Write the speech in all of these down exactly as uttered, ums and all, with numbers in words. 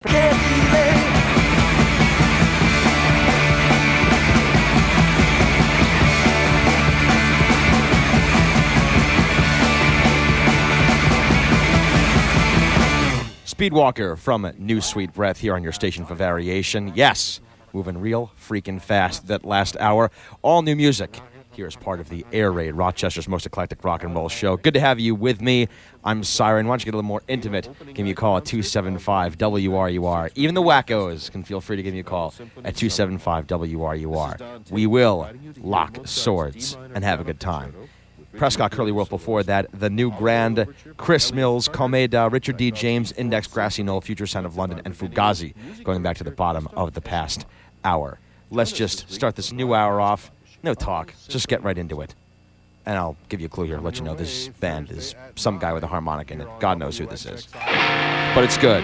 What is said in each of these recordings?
Speedwalker from New Sweet Breath here on your station for variation. Yes, moving real freaking fast that last hour. All new music here as part of the Air Raid, Rochester's most eclectic rock and roll show. Good to have you with me. I'm Siren. Why don't you get a little more intimate? Give me a call at two seven five W R U R. Even the wackos can feel free to give me a call at two seven five W R U R. We will lock swords and have a good time. Prescott Curly World before that, the new grand, Chris Mills, Comeda, Richard D. James, Index, Grassy Knoll, Future Sound of London, and Fugazi, going back to the bottom of the past hour. Let's just start this new hour off. No talk, just get right into it. And I'll give you a clue here, let you know this band is some guy with a harmonic in it. God knows who this is. But it's good.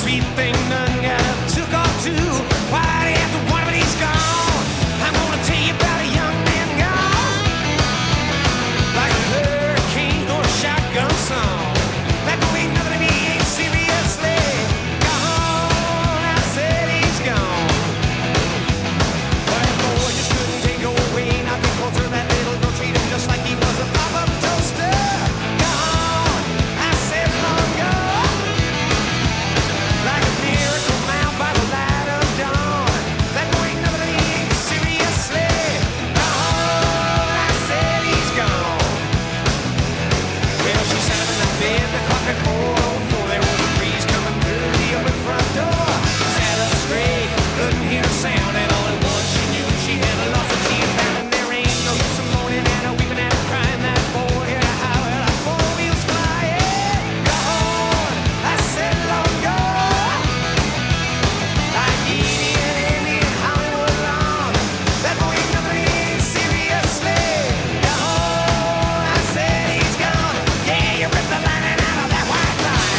sweet thing done got took off too. Why do you have to wonder when he's gone? I'm gonna tell you about a young man gone, like a hurricane or a shotgun song. That don't mean nothing to me, ain't seriously gone. I said he's gone. Well, boy, just couldn't take away. Not be closer, that little girl treat him just like he was a pop-up toaster. Gone, I said long gone, like a miracle now by the light of dawn. That boy ain't nothing to me, ain't seriously gone. I said he's gone. Well, she sat up in the bed, the clock at four oh four. There was a breeze coming through the open front door. Sat up straight, couldn't hear a sound, and all at once she knew she had lost what she had found. And there ain't no use of moaning and a weeping and a crying. That boy had a howl like four wheels flying. Gone, I said long gone, like Edie and Andy in Hollywood lawn. That boy ain't nothing, he ain't seriously gone. I said he's gone. Yeah, you ripped the lining out of that white line.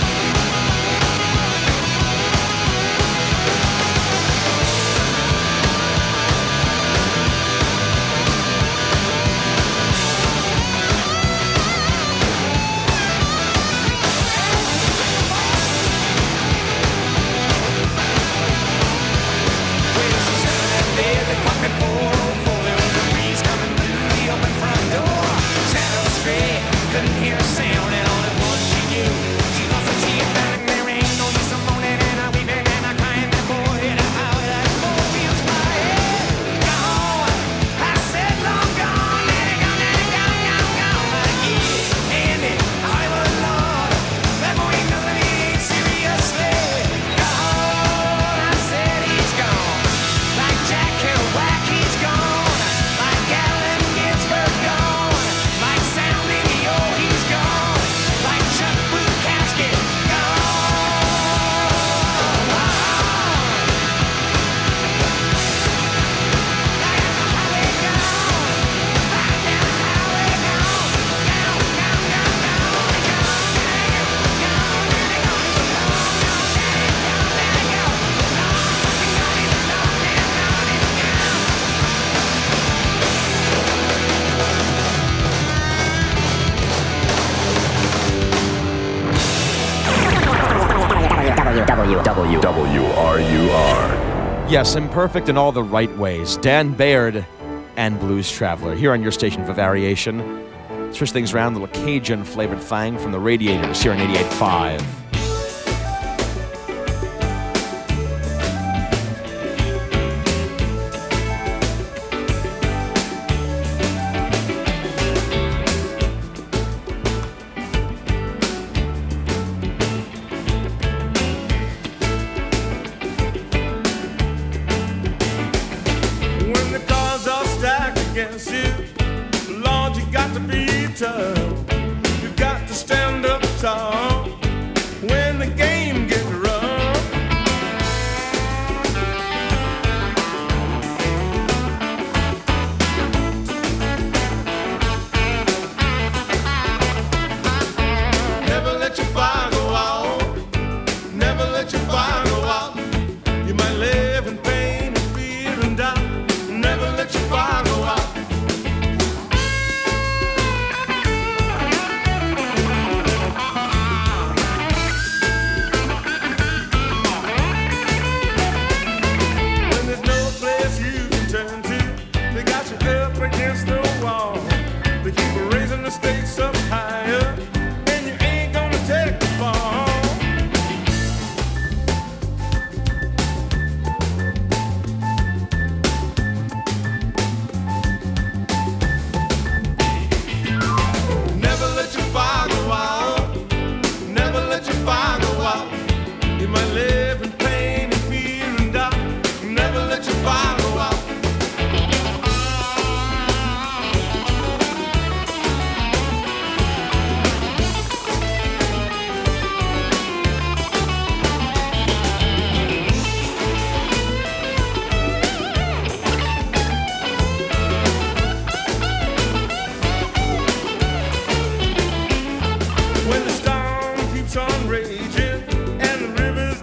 Well, she sat in that bed, the clock at four oh four. There was a breeze coming through the open front door. Sat up straight, couldn't hear a sound, and all at once she knew she lost what she had found. And there ain't no use of moaning and a weeping and a crying. That boy had a howl like four wheels flying. Gone, I said long gone, daddy gone, daddy gone, gone, gone. Like Edie, Andy, Hollywood lawn. That boy ain't nothing, he ain't seriously gone. I said he's gone. Like Jack Kerouac, he's gone. Like Allen Ginsberg, gone. Like Sound Video, he's gone. Like Chuck Bukowski, W W W R U R. Yes, imperfect in all the right ways. Dan Baird and Blues Traveler here on your station for variation. Switch things around, a little Cajun flavored thing from the Radiators here on eighty-eight point five. When the cards are stacked against you, Lord, you got to be tough. You got to stand up tall when the game gets rough. Never let your fire go out. Never let your fire go out. You might live in pain and fear and doubt. Never let your fire go out. When there's no place you can turn to, they got you up against the wall. They keep raising the stakes up higher, and you ain't gonna take the fall. Never let your fire go out. Never let your fire go out. You might live in pain and fear and doubt. Never let your fire go out. When the storm keeps on raging and the rivers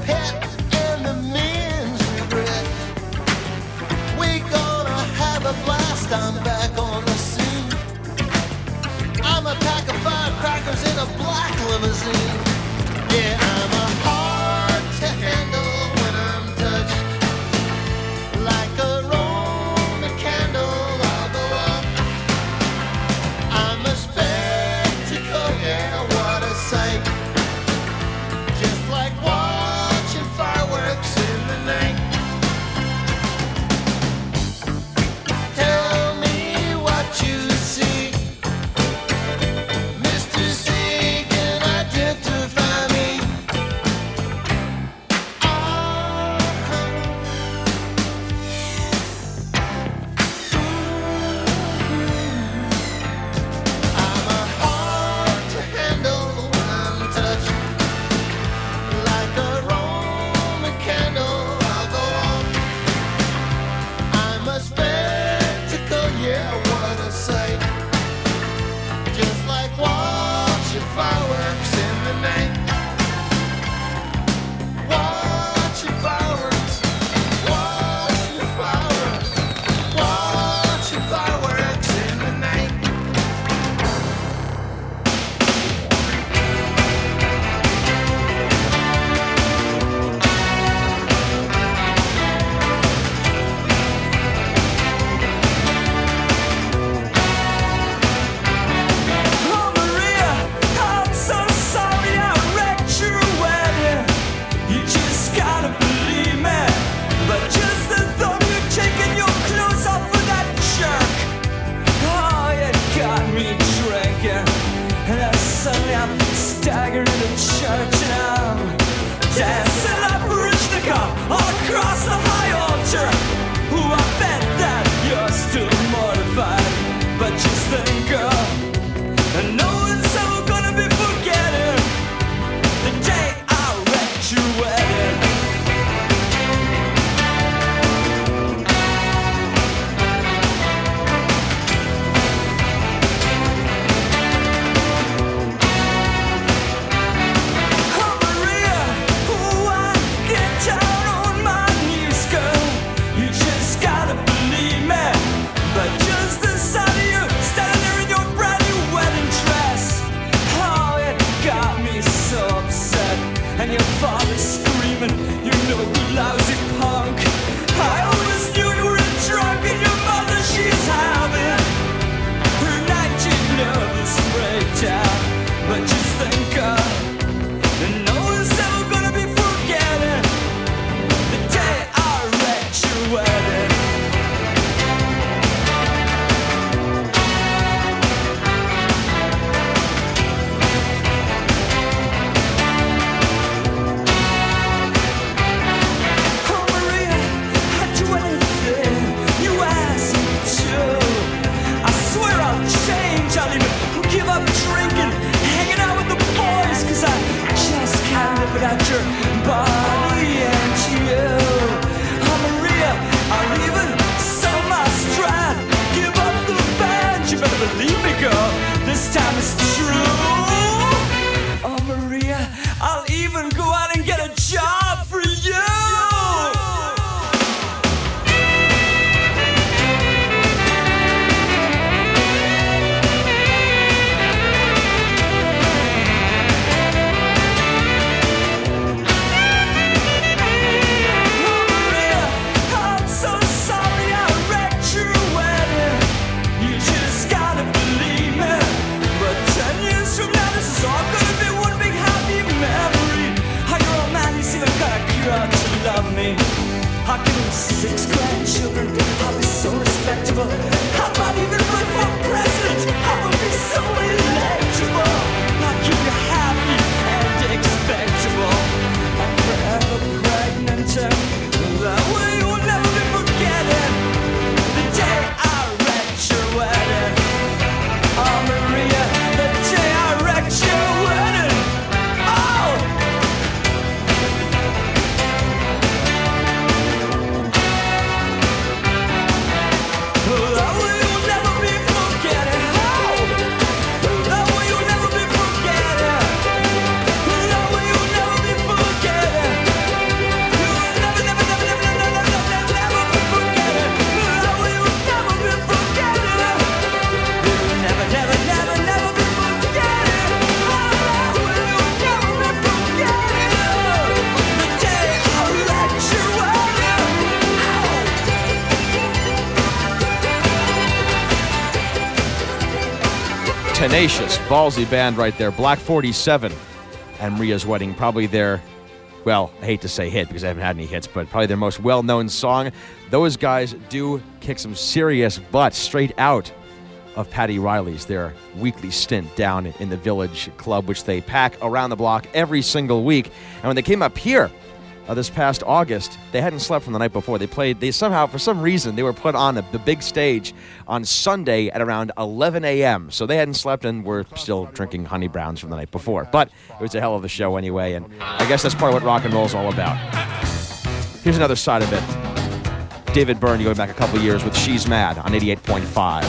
pet and the men's regret. We gonna have a blast, I'm back on the scene. I'm a pack of firecrackers in a black limousine. Yeah, I'm a hard to handle when I'm touched. Like a Roman candle, I'll go up. I'm a spectacle, yeah, what a sight. Just like watching fireworks in the night. Tell me what you see, Mister Sagan, identify me. I'm a hard to handle when I'm touched. Like a Roman candle, I'll go on. I'm a spectacle, yeah, what a sight. Just like watching fireworks in the night. Watching fireworks, watching fireworks, watching fireworks in the night. Oh Maria, I'm so sorry I wrecked your wedding. You just gotta believe me. But just the thought of you taking your clothes off of that jerk, oh, it got me drinking. And then suddenly I'm staggering into church and I'm dancing like Parishnikov all across the high altar. Ooh, I bet that you're still mortified. But just think, girl, and no one's ever gonna be forgetting the day I wrecked your wedding. Oh Maria, ooh, I get down on my knees, girl. You just gotta believe me. But just the sight of you standing there in your brand new wedding dress, oh, it got me so upset. And your father screaming, you know, you lousy punk. I always knew you were a drunk, and your mother, she's having her nineteen nervous breakdown. But just think, uh, that no one's ever gonna be forgetting the day I wrecked your wedding. Oh Maria, I'd do anything you ask me to. I swear I'll change, I'll even give up drinking, hanging out with the boys, 'cause I just can't live without your body and you. Oh Maria, I'll even sell my Strat, give up the band. You better believe me, girl, this time it's true. Oh Maria, I'll even go out and get a job for you. Oh Maria, I'm so sorry I wrecked your wedding. You just gotta believe me. But ten years from now, this is all gonna be one big happy memory. How your old man, he's even got a girl to love me. I'll give him six grandchildren. I'll be so respectable. I might even run for president. I will be so electable. I'll keep you happy and expectable. I'm forever pregnant. And that way you'll never be forgetting the day I wrecked your wedding. Oh Maria, the day I wrecked your wedding. Oh! Well, I tenacious, ballsy band right there. Black forty-seven and Maria's Wedding, probably their, well, I hate to say hit because I haven't had any hits, but probably their most well-known song. Those guys do kick some serious butt straight out of Paddy Riley's, their weekly stint down in the Village Club, which they pack around the block every single week. And when they came up here uh, this past August, they hadn't slept from the night before. They played, they somehow, for some reason, they were put on the, the big stage on Sunday at around eleven a.m. So they hadn't slept and were still drinking honey browns from the night before. But it was a hell of a show anyway, and I guess that's part of what rock and roll is all about. Here's another side of it. David Byrne, going back a couple years with She's Mad on eighty-eight point five.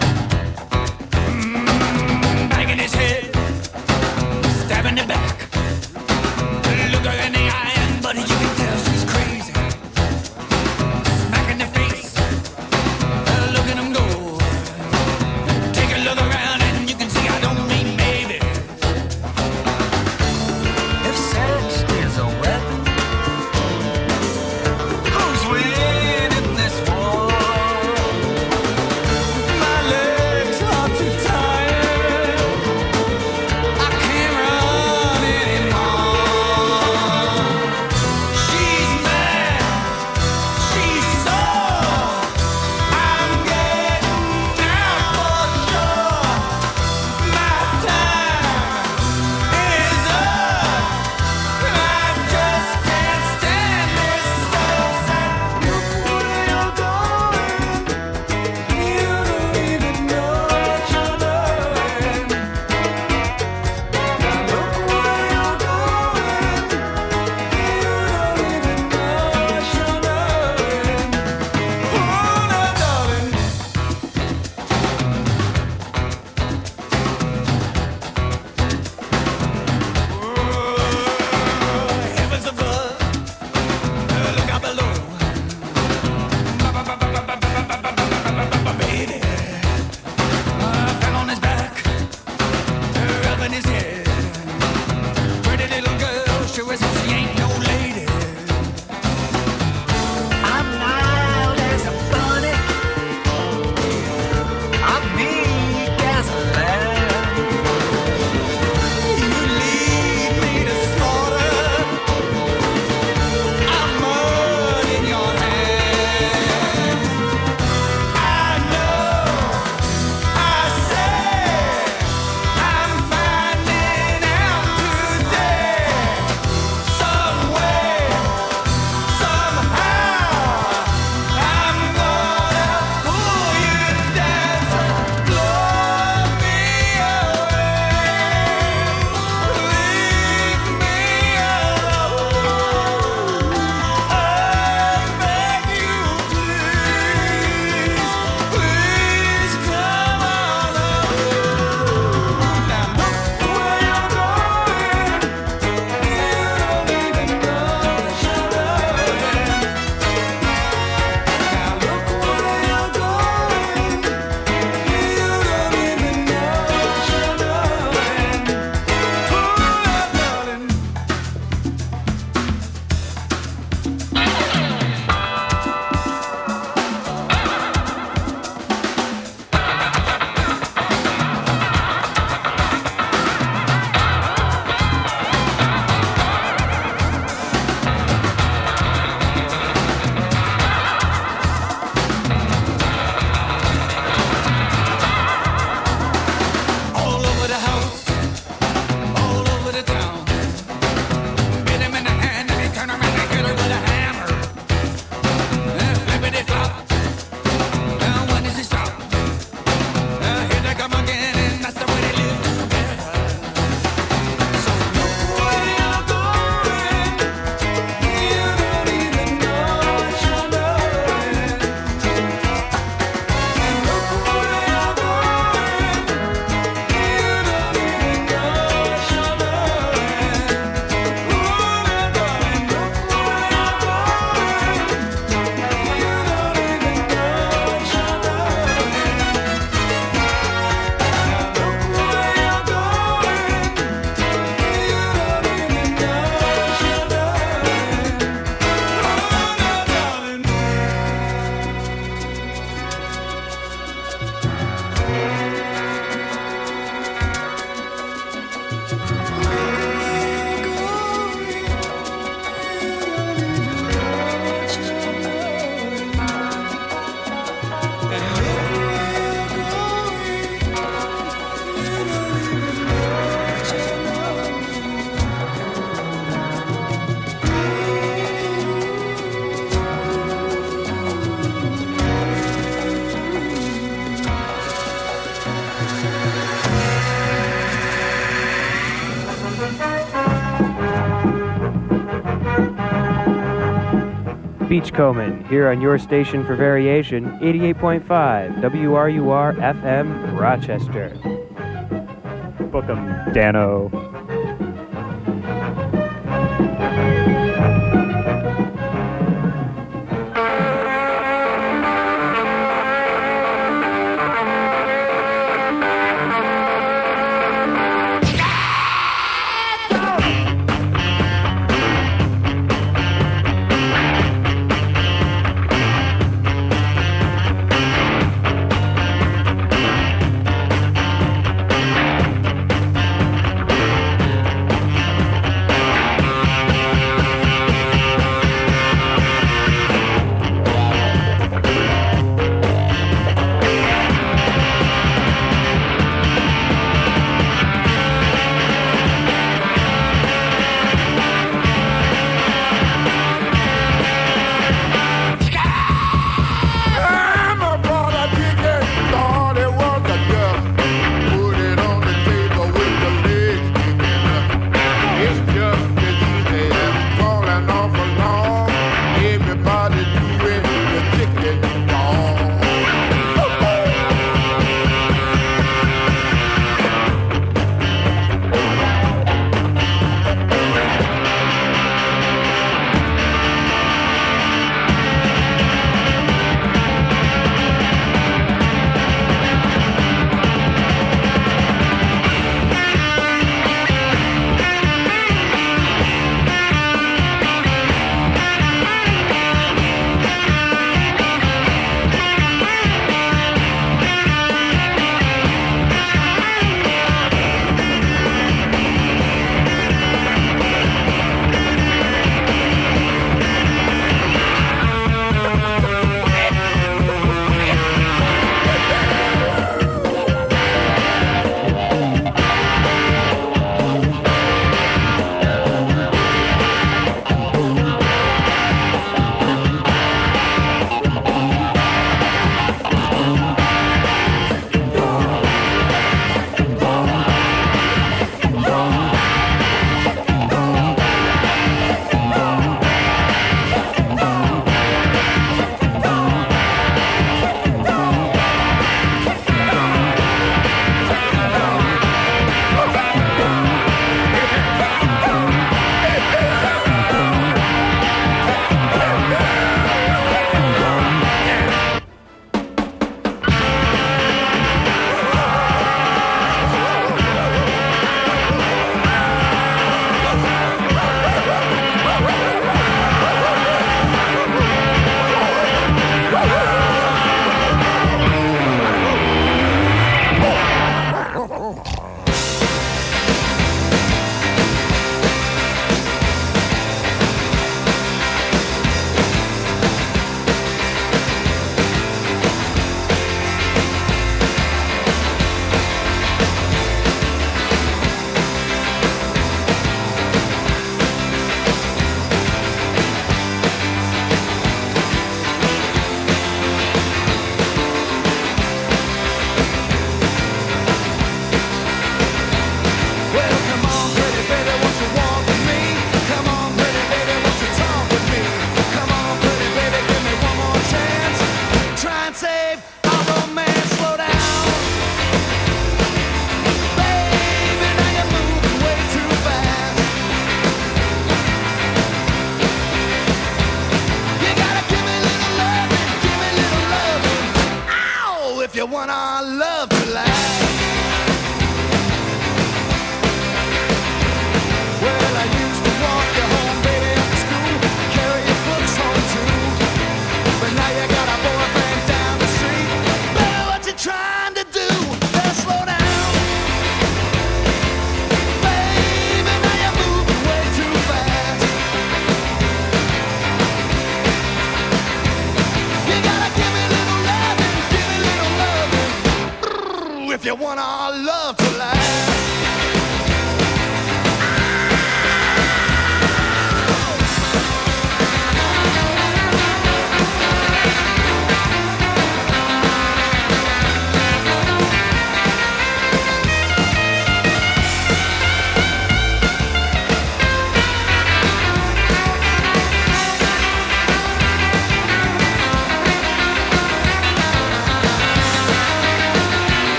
Banging his head, stabbing the back. Look her in the eye, and buddy, you can tell she's crazy. Smacking the face, look at him go. Take a look around, and you can see I don't mean maybe. If sex is a weapon, who's winning this war? My Beachcombing, here on your station for variation, eighty-eight point five W R U R F M, Rochester. Book 'em, Dano.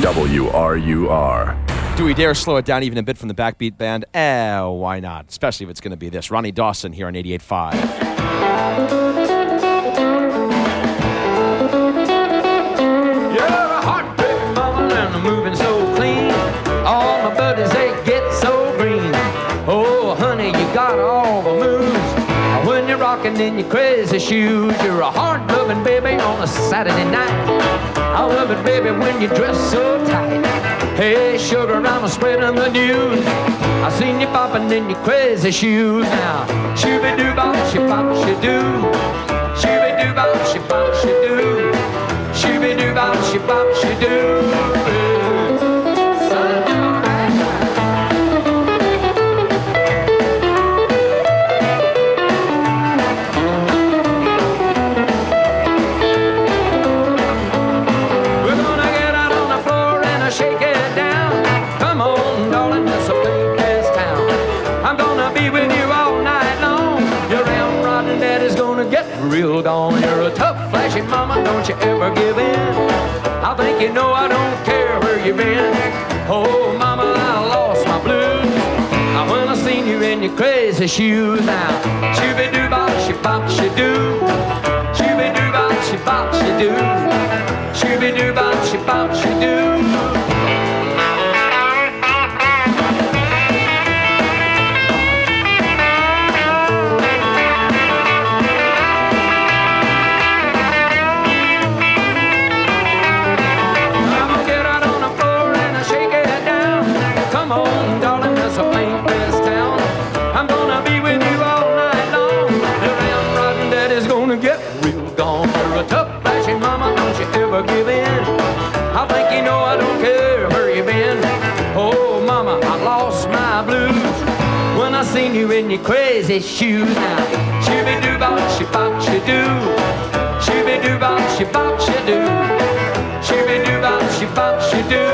W R U R. Do we dare slow it down even a bit from the Backbeat Band? Eh, why not? Especially if it's going to be this. Ronnie Dawson here on eighty-eight point five. You're a heartbreak mama and I'm moving so clean. All my buddies, they get so green. Oh, honey, you got all the moves. When you're rocking in your crazy shoes, you're a hard-loving baby on a Saturday night. I love it, baby, when you dress so tight. Hey, sugar, I'm spreading the news. I seen you bopping in your crazy shoes. Now, shooby-doo-bop, she-bop, she-do. Shooby-doo-bop, she-bop, she-do. Shooby-doo-bop, she-bop, she-do. Real gone, you're a tough, flashy mama, don't you ever give in. I think you know I don't care where you've been. Oh, mama, I lost my blues. Now when I seen you in your crazy shoes. Now, shooby-doo-bop, she-bop, she-do. Shooby-doo-bop, she-bop, she-do. Shooby-doo-bop, she-bop, she-do. Give in. I think you know I don't care where you've been. Oh, mama, I lost my blues when I seen you in your crazy shoes. Now, shooby-doo-bop, she-bop, she-do. Shooby-doo-bop, she-bop, she-do. Shooby-doo-bop, she-bop, she-do.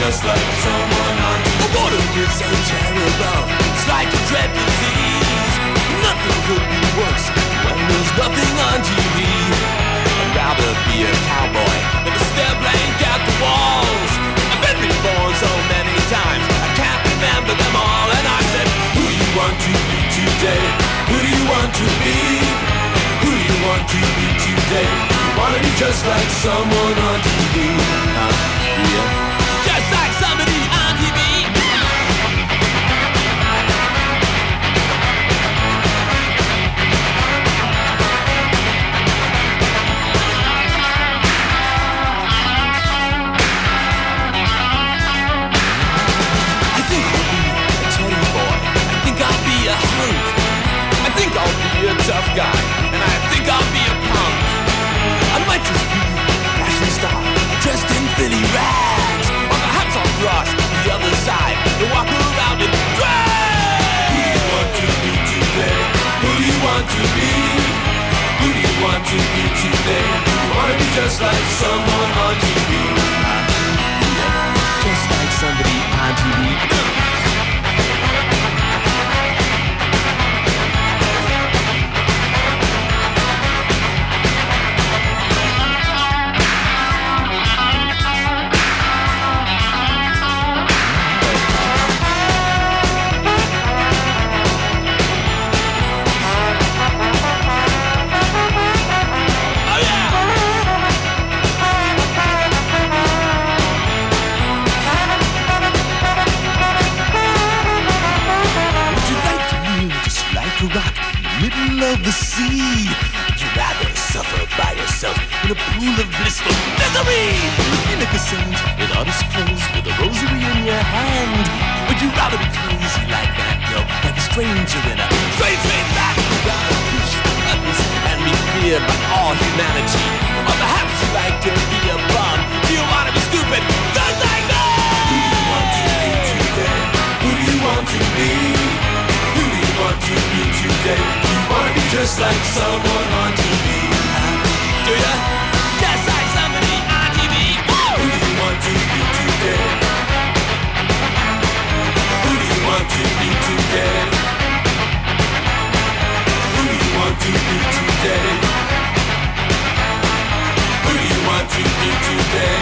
just like someone on T V. The water is so terrible, it's like a dread disease. Nothing could be worse when there's nothing on T V. I'd rather be a cowboy than to stare blank at the walls. I've been reborn so many times, I can't remember them all. And I said, who do you want to be today? Who do you want to be? Who do you want to be today? You wanna be just like someone on T V. Huh? Yeah. Just like somebody on T V. I'll be a tough guy, and I think I'll be a punk. I might just be a fashion star, dressed in Philly rags, or perhaps I'll cross the other side and walk around in drag. Who do you want to be today? Who do you want to be? Who do you want to be today? You wanna be just like someone on T V. Yeah, just like somebody on T V. Of the sea, would you rather suffer by yourself in a pool of blissful misery? In a cassette, in honest clothes, with a rosary in your hand. Would you rather be crazy like that, no, like a stranger in a strange strange land? Would you rather push the buttons and be feared by all humanity? Or perhaps you like to be a bum? Do you want to be stupid? Just like me! Who do you want to be today? Who do you want to be? Who do you want to be today? Wanna be just like someone on T V. Do ya? Just like somebody on T V. Woo! Who do you want to be today? Who do you want to be today? Who do you want to be today? Who do you want to be today?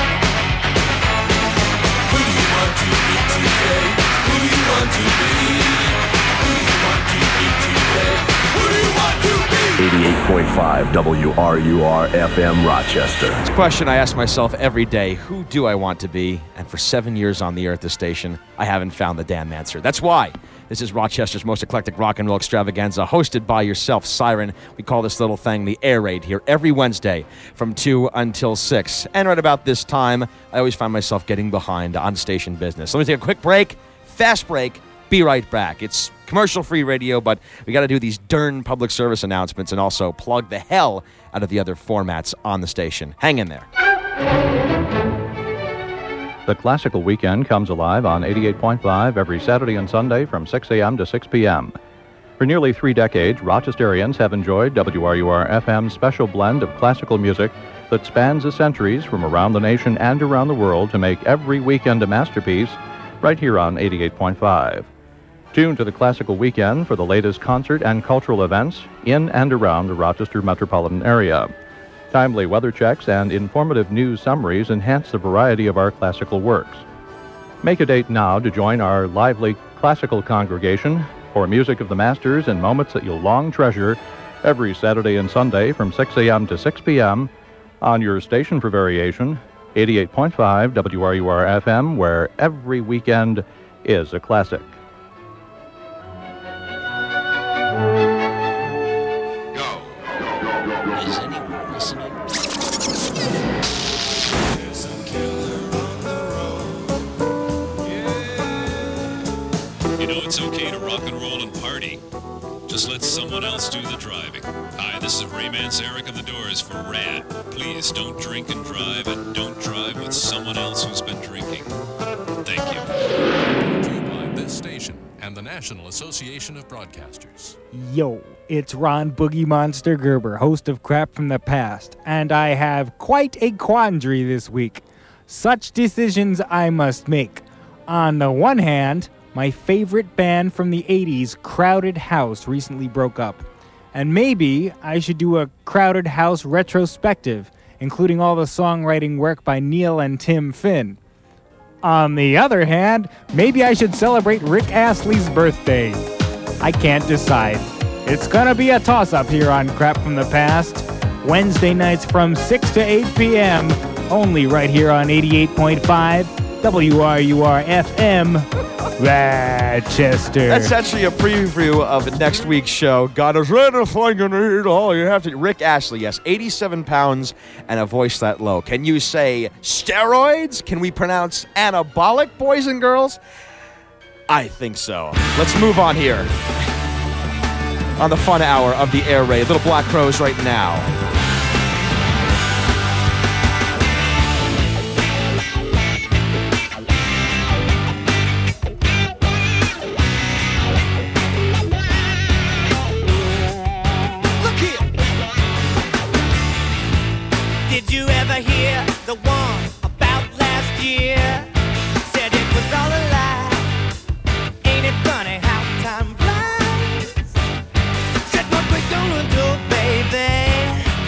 Who do you want to be today? Who do you want to be? Who do you want to be today? eighty-eight point five W R U R F M Rochester. It's a question I ask myself every day. Who do I want to be? And for seven years on the air at this station, I haven't found the damn answer. That's why this is Rochester's most eclectic rock and roll extravaganza, hosted by yourself, Siren. We call this little thing the Air Raid here every Wednesday from two until six. And right about this time, I always find myself getting behind on station business. Let me take a quick break, fast break. Be right back. It's commercial-free radio, but we got to do these darn public service announcements and also plug the hell out of the other formats on the station. Hang in there. The Classical Weekend comes alive on eighty-eight point five every Saturday and Sunday from six a.m. to six p.m. For nearly three decades, Rochesterians have enjoyed W R U R F M's special blend of classical music that spans the centuries from around the nation and around the world to make every weekend a masterpiece right here on eighty-eight point five. Tune to the Classical Weekend for the latest concert and cultural events in and around the Rochester metropolitan area. Timely weather checks and informative news summaries enhance the variety of our classical works. Make a date now to join our lively classical congregation for music of the masters and moments that you'll long treasure every Saturday and Sunday from six a.m. to six p.m. on your station for variation, eighty-eight point five W R U R F M, where every weekend is a classic. Is anyone listening? There's a killer on the road. Yeah. You know, it's okay to rock and roll and party. Just let someone else do the driving. Hi, this is Ray Manzarek of the Doors for RAD. Please don't drink and drive, and don't drive with someone else who's been drinking. Thank you. Brought to you by this station and the National Association of Broadcasters. Yo, it's Ron Boogie Monster Gerber, host of Crap from the Past, and I have quite a quandary this week. Such decisions I must make. On the one hand, my favorite band from the eighties, Crowded House, recently broke up. And maybe I should do a Crowded House retrospective, including all the songwriting work by Neil and Tim Finn. On the other hand, maybe I should celebrate Rick Astley's birthday. I can't decide. It's gonna be a toss-up here on Crap from the Past. Wednesday nights from six to eight p.m. Only right here on eighty-eight point five W R U R F M, Rochester. That's actually a preview of next week's show. God is ready for you need all you have to. Rick Astley, yes, eighty-seven pounds and a voice that low. Can you say steroids? Can we pronounce anabolic, boys and girls? I think so. Let's move on here. On the fun hour of the Air Raid, Little Black Crowes right now. Look here. Did you ever hear the one about last year? Said it was all a lie. Ain't it funny how time flies? Said what we gonna do, baby?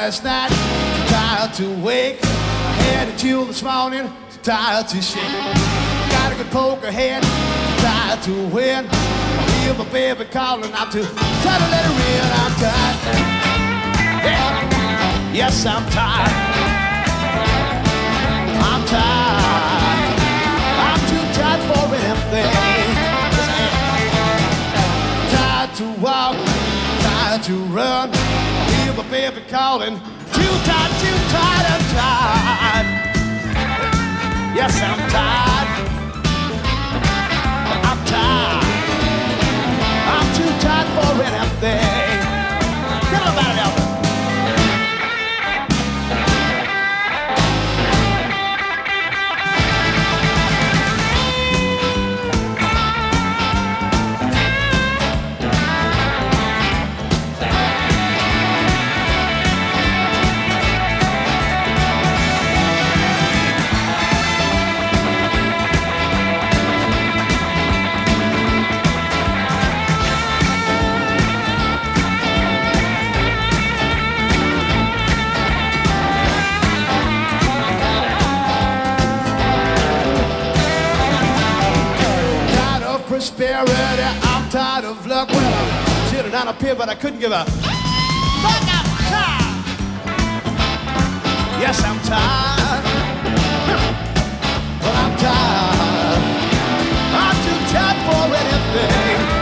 last night, too tired to wake. Had a chill this morning, too tired to shake. Got a good poker hand, too tired to win. I hear my baby calling, I'm too tired to let her in. I'm tired. Yeah. Yes, I'm tired. I'm tired. I'm too tired for anything. Tired to walk, tired to run. I hear my baby calling. Too tired, too tired, I'm tired. Yes, I'm tired. I'm tired. I'm too tired for anything. Tell them about it, Albert. Prosperity, I'm tired of luck. Well, I should have done up here, but I couldn't give up. But I'm tired. Yes, I'm tired. But I'm tired. I'm too tired for anything.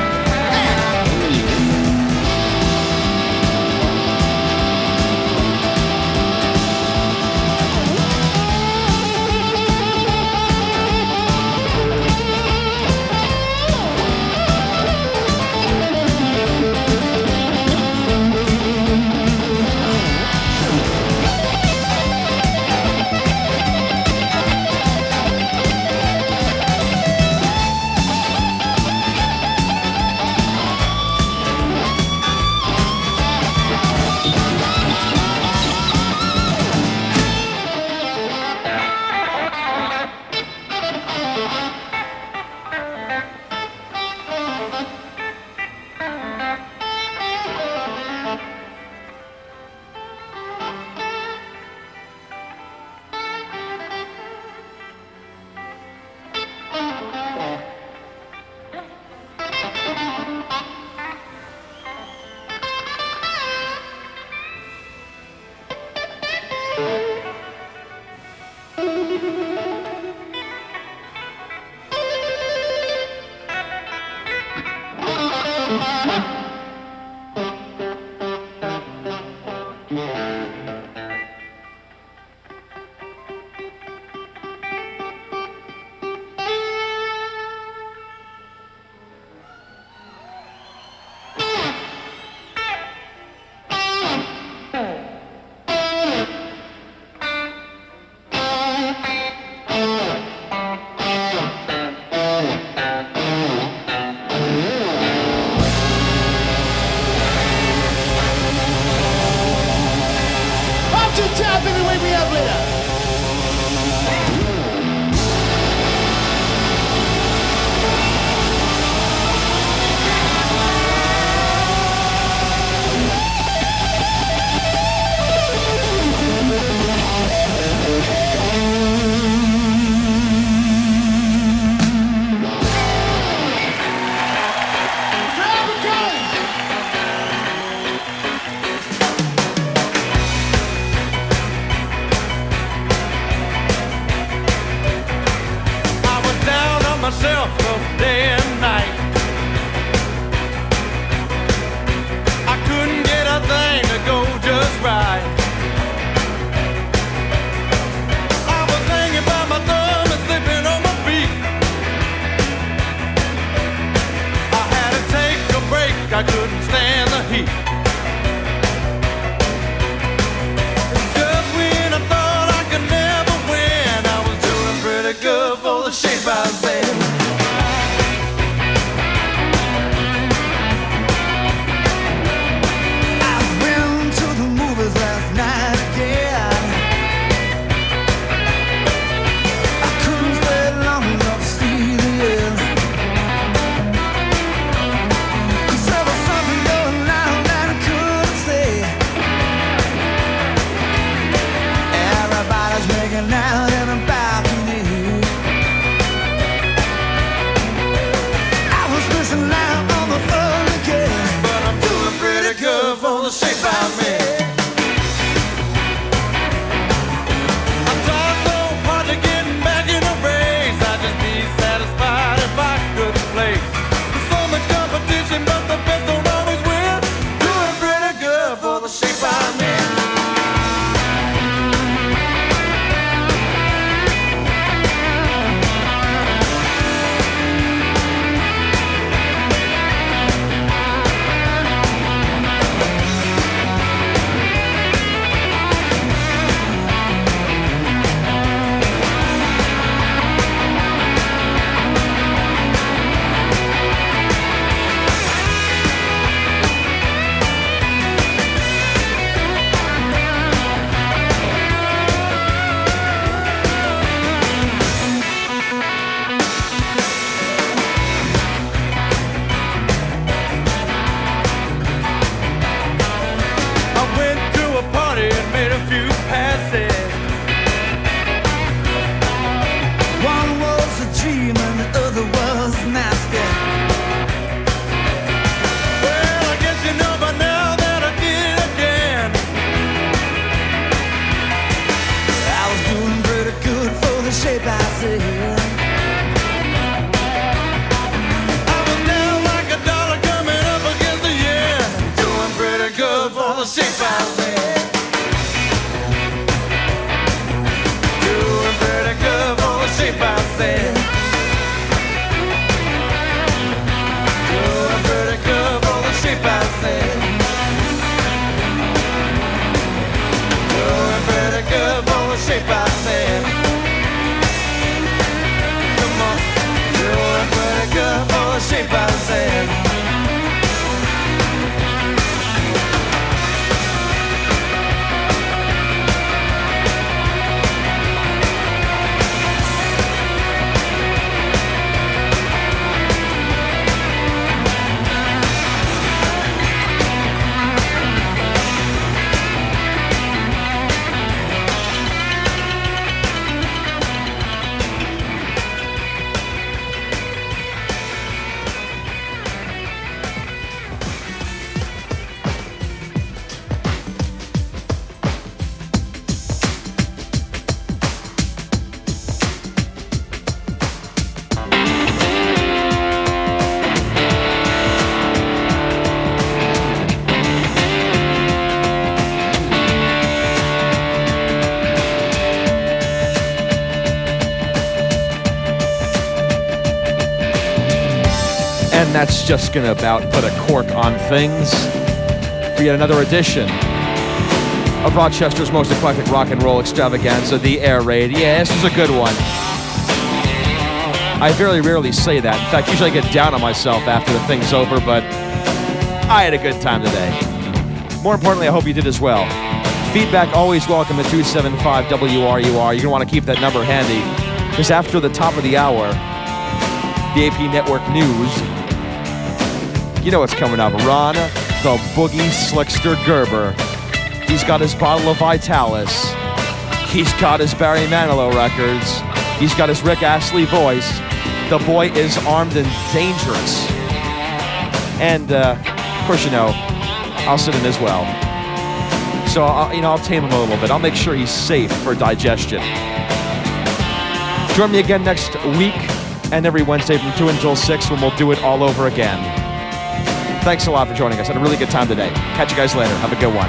shape I said. I was down like a dollar coming up against the yen. Doing pretty good for the shape I said. Doing pretty good for the shape I said. Doing pretty good for the shape I said. Doing pretty good for the shape I said. Come on, doing pretty good for the shape I said. And that's just going to about put a cork on things for yet another edition of Rochester's most eclectic rock and roll extravaganza, the Air Raid. Yeah, this was a good one. I very rarely say that. In fact, usually I get down on myself after the thing's over, but I had a good time today. More importantly, I hope you did as well. Feedback always welcome at two seven five W R U R. You're going to want to keep that number handy, because after the top of the hour, the A P Network News, you know what's coming up. Ron, the Boogie Slickster Gerber. He's got his bottle of Vitalis. He's got his Barry Manilow records. He's got his Rick Astley voice. The boy is armed and dangerous. And, uh, of course, you know, I'll sit in as well. So, I'll, you know, I'll tame him a little bit. I'll make sure he's safe for digestion. Join me again next week and every Wednesday from two until six when we'll do it all over again. Thanks a lot for joining us. Had a really good time today. Catch you guys later. Have a good one.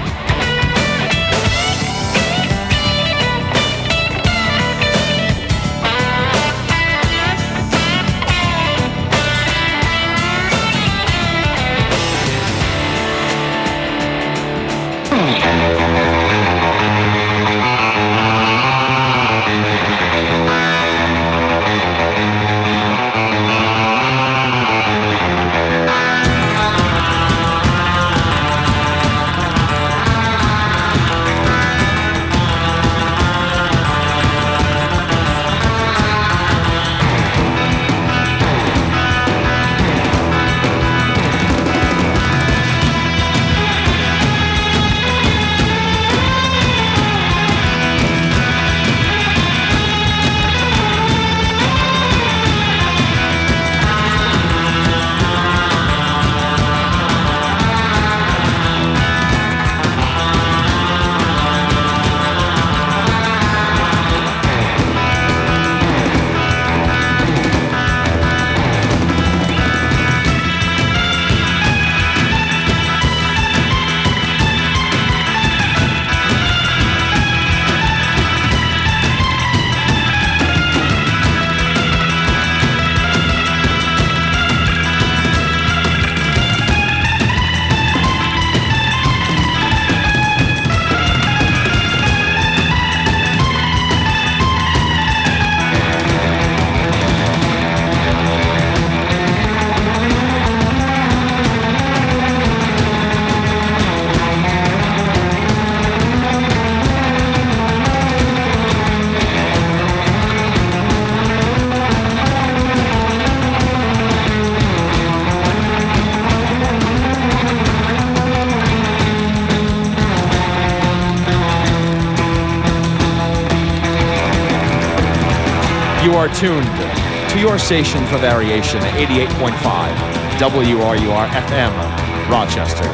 You are tuned to your station for variation at eighty-eight point five W R U R F M, Rochester.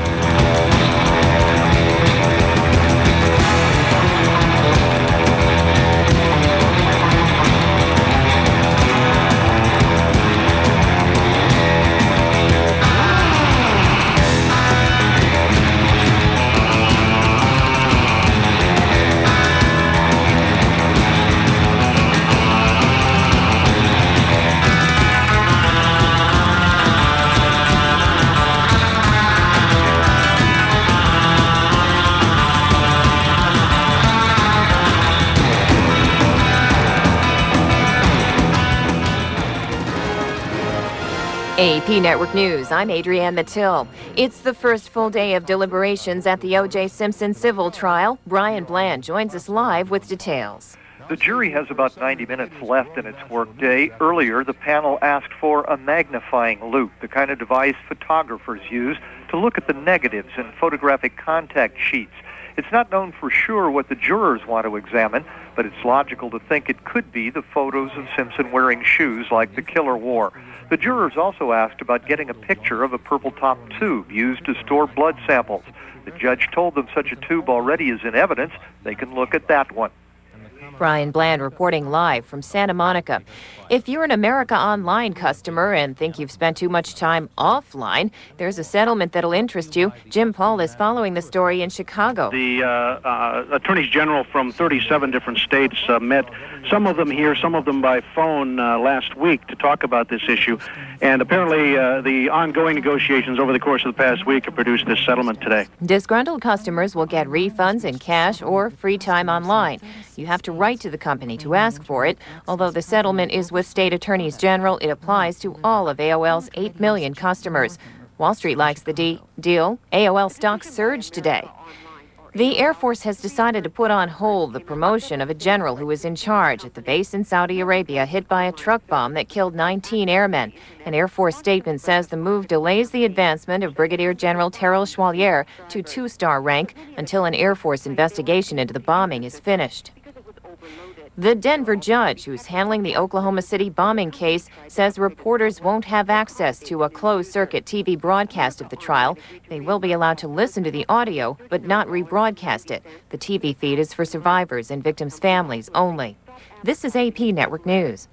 A P Network News, I'm Adrienne Mattil. It's the first full day of deliberations at the O J Simpson civil trial. Brian Bland joins us live with details. The jury has about ninety minutes left in its workday. Earlier, the panel asked for a magnifying loupe, the kind of device photographers use to look at the negatives in photographic contact sheets. It's not known for sure what the jurors want to examine, but it's logical to think it could be the photos of Simpson wearing shoes like the killer wore. The jurors also asked about getting a picture of a purple-top tube used to store blood samples. The judge told them such a tube already is in evidence. They can look at that one. Brian Bland reporting live from Santa Monica. If you're an America Online customer and think you've spent too much time offline, there's a settlement that'll interest you. Jim Paul is following the story in Chicago. The uh, uh, attorneys general from thirty-seven different states uh, met, some of them here, some of them by phone uh, last week to talk about this issue. And apparently uh, the ongoing negotiations over the course of the past week have produced this settlement today. Disgruntled customers will get refunds in cash or free time online. You have to write to the company to ask for it. Although the settlement is with state attorneys general, it applies to all of A O L's eight million customers. Wall Street likes the de- deal. A O L stocks surged today. The Air Force has decided to put on hold the promotion of a general who was in charge at the base in Saudi Arabia hit by a truck bomb that killed nineteen airmen. An Air Force statement says the move delays the advancement of Brigadier General Terrell Chevalier to two-star rank until an Air Force investigation into the bombing is finished. The Denver judge who's handling the Oklahoma City bombing case says reporters won't have access to a closed-circuit T V broadcast of the trial. They will be allowed to listen to the audio, but not rebroadcast it. The T V feed is for survivors and victims' families only. This is A P Network News.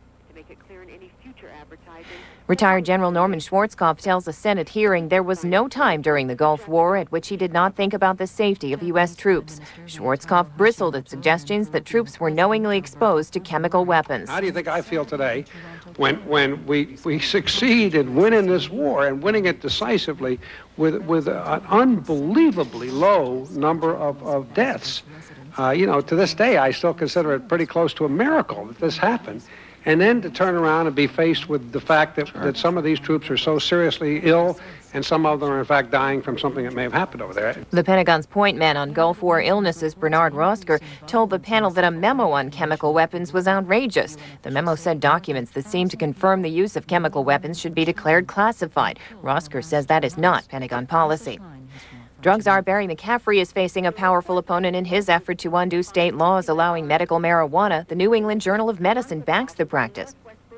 Retired General Norman Schwarzkopf tells a Senate hearing there was no time during the Gulf War at which he did not think about the safety of U S troops. Schwarzkopf bristled at suggestions that troops were knowingly exposed to chemical weapons. How do you think I feel today when when we, we succeed in winning this war and winning it decisively with, with an unbelievably low number of, of deaths? Uh, you know, to this day, I still consider it pretty close to a miracle that this happened. And then to turn around and be faced with the fact that, sure. that some of these troops are so seriously ill and some of them are in fact dying from something that may have happened over there. The Pentagon's point man on Gulf War illnesses, Bernard Rosker, told the panel that a memo on chemical weapons was outrageous. The memo said documents that seemed to confirm the use of chemical weapons should be declared classified. Rosker says that is not Pentagon policy. Drug czar Barry McCaffrey is facing a powerful opponent in his effort to undo state laws allowing medical marijuana. The New England Journal of Medicine backs the practice.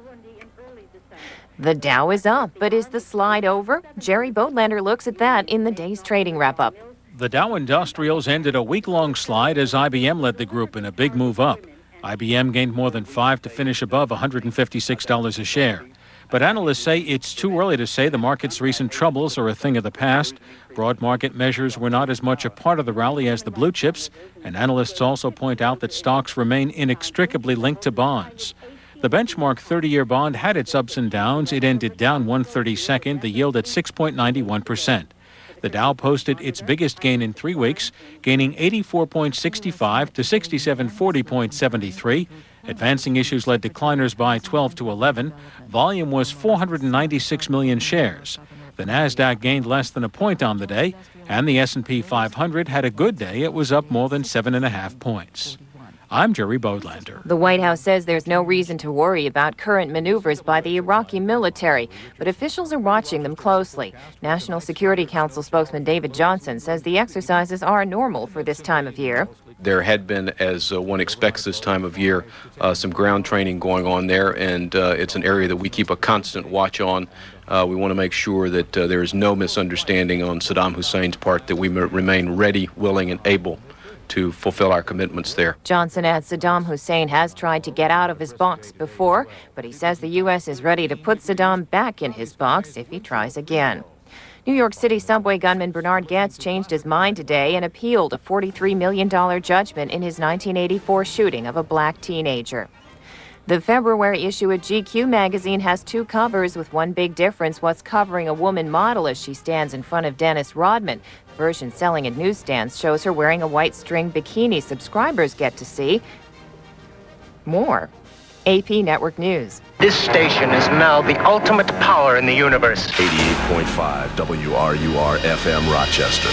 The Dow is up, but is the slide over? Jerry Bodlander looks at that in the day's trading wrap-up. The Dow Industrials ended a week-long slide as I B M led the group in a big move up. I B M gained more than five to finish above one hundred fifty-six dollars a share. But analysts say it's too early to say the market's recent troubles are a thing of the past. Broad market measures were not as much a part of the rally as the blue chips, and analysts also point out that stocks remain inextricably linked to bonds. The benchmark thirty-year bond had its ups and downs. It ended down one thirty-second, the yield at six point nine one percent. The Dow posted its biggest gain in three weeks, gaining eighty-four point six five to sixty-seven forty point seven three. Advancing issues led decliners by twelve to eleven. Volume was four hundred ninety-six million shares. The Nasdaq gained less than a point on the day, and the S and P five hundred had a good day. It was up more than seven and a half points. I'm Jerry Bodlander. The White House says there's no reason to worry about current maneuvers by the Iraqi military, but officials are watching them closely. National Security Council spokesman David Johnson says the exercises are normal for this time of year. There had been, as uh, one expects this time of year, uh, some ground training going on there, and uh, it's an area that we keep a constant watch on. Uh, we want to make sure that uh, there is no misunderstanding on Saddam Hussein's part, that we m- remain ready, willing, and able to fulfill our commitments there. Johnson adds Saddam Hussein has tried to get out of his box before, but he says the U S is ready to put Saddam back in his box if he tries again. New York City subway gunman Bernard Goetz changed his mind today and appealed a forty-three million dollars judgment in his nineteen eighty-four shooting of a black teenager. The February issue of G Q magazine has two covers with one big difference: what's covering a woman model as she stands in front of Dennis Rodman. The version selling at newsstands shows her wearing a white string bikini. Subscribers get to see more. A P Network News. This station is now the ultimate power in the universe. eighty-eight point five W R U R F M Rochester.